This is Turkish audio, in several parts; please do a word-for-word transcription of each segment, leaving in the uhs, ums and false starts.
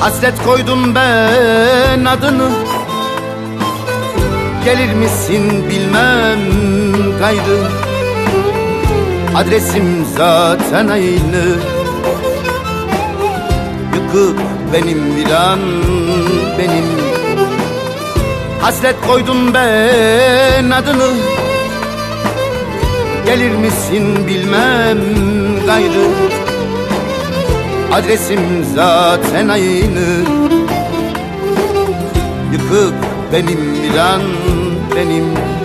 Hasret koydum ben adını, gelir misin bilmem gayrı. Adresim zaten aynı, yıkık benim viran benim. Hasret koydum ben adını, gelir misin bilmem gayrı. Adresim zaten aynı, yıkık benim viran benim.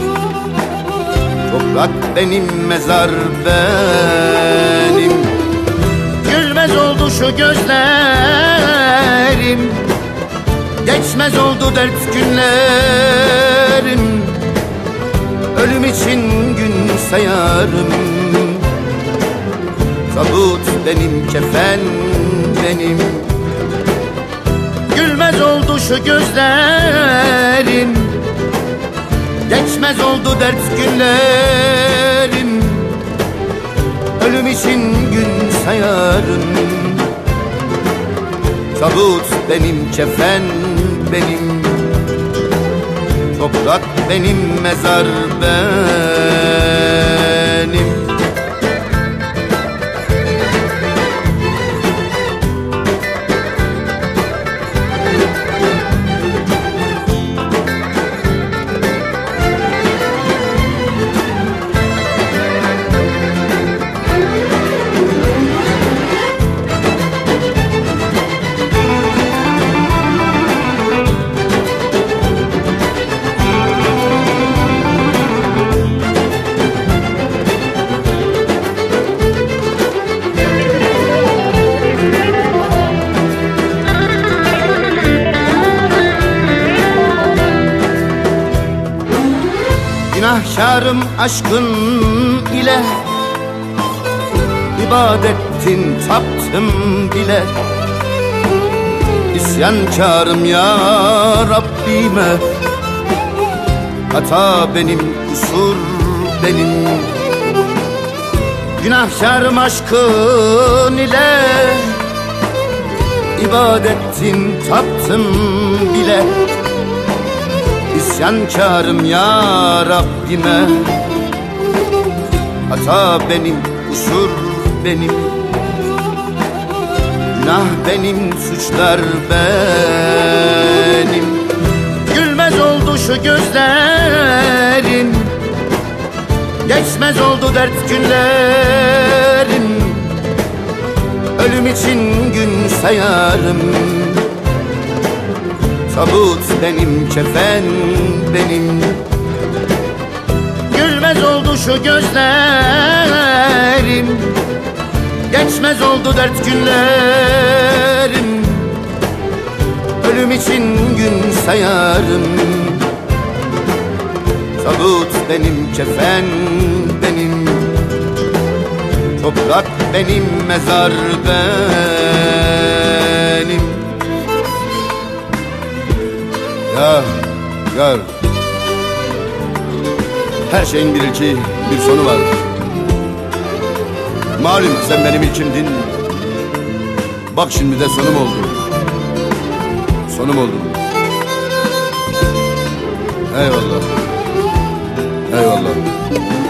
Toprak benim, mezar benim. Gülmez oldu şu gözlerim, geçmez oldu dert günlerim. Ölüm için gün sayarım, tabut benim, kefen benim. Gülmez oldu şu gözlerim, geçmez oldu dert günlerim. Ölüm için gün sayarım, tabut benim, kefen benim. Toprak benim, mezar benim. Günahkarım aşkın ile, ibadettin taptım bile. İsyankarım ya Rabbime, hata benim, kusur benim. Günahkarım aşkın ile, ibadettin taptım bile. İsyankarım ya Rabbime, hata benim, kusur benim. Günah benim, suçlar benim. Gülmez oldu şu gözlerim, geçmez oldu dert günlerim. Ölüm için gün sayarım, tabut benim, kefen benim. Gülmez oldu şu gözlerim, geçmez oldu dert günlerim. Ölüm için gün sayarım, tabut benim, kefen benim. Toprak benim, mezar benim. Ya gör, her şeyin bir ilki, bir sonu var. Malum sen benim ilkimdin, bak şimdi de sonum oldu. Sonum oldu. Eyvallah. Eyvallah.